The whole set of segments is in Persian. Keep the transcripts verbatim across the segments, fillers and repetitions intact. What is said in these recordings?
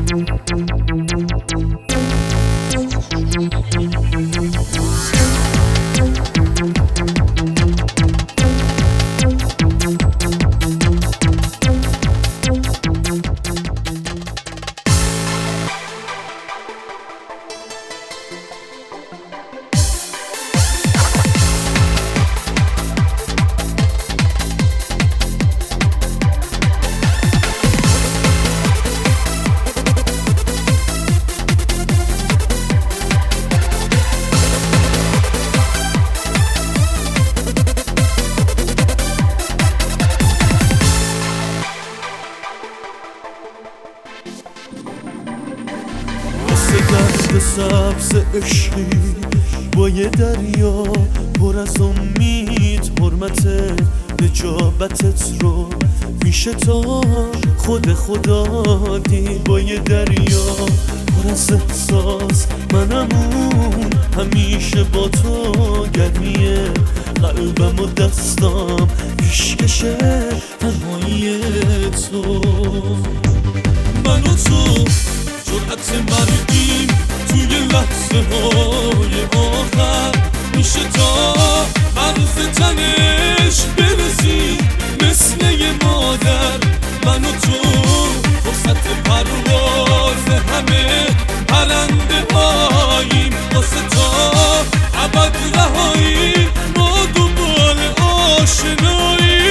درد سبز عشقی با یه دریا پر از امید، حرمت نجابتت رو میشه تا خود خدا دید. با یه دریا پر از احساس منمون همیشه با تو، گرمیه قلبم و دستام پیشکشه تنهایی تو. من و تو جرأت مرگیم توی لحظه های آخر، میشه تا عرض تنش برسی مثل یه مادر. من و تو فرصت پرواز همه پرنده هاییم، واسه تا ابد رهایی ما دنبال آشنایی.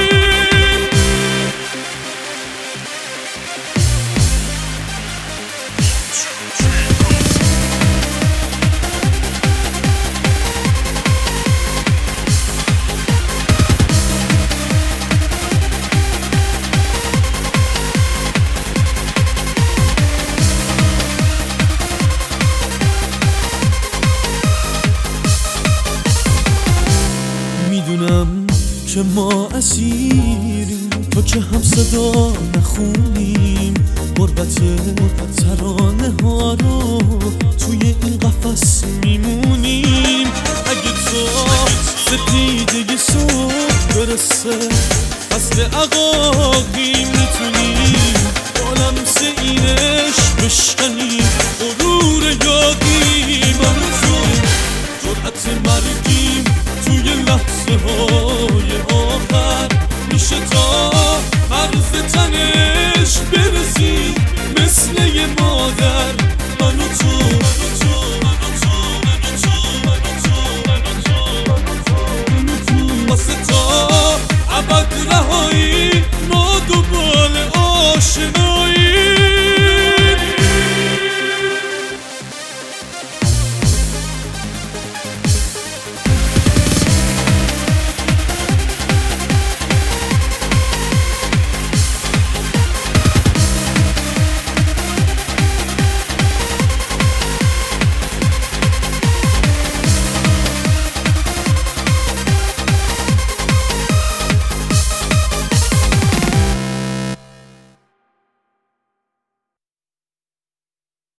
میدونم که ما اسیریم تا که هم صدا نخونیم، غربت ترانه ها رو توی این قفس میمونیم. اگه تا سپیده صبح برسه فصل عقاقیم، میتونیم با لمس اینش بشکنیم غرور یاقی. من تو جرأت مرگیم توی لحظه ها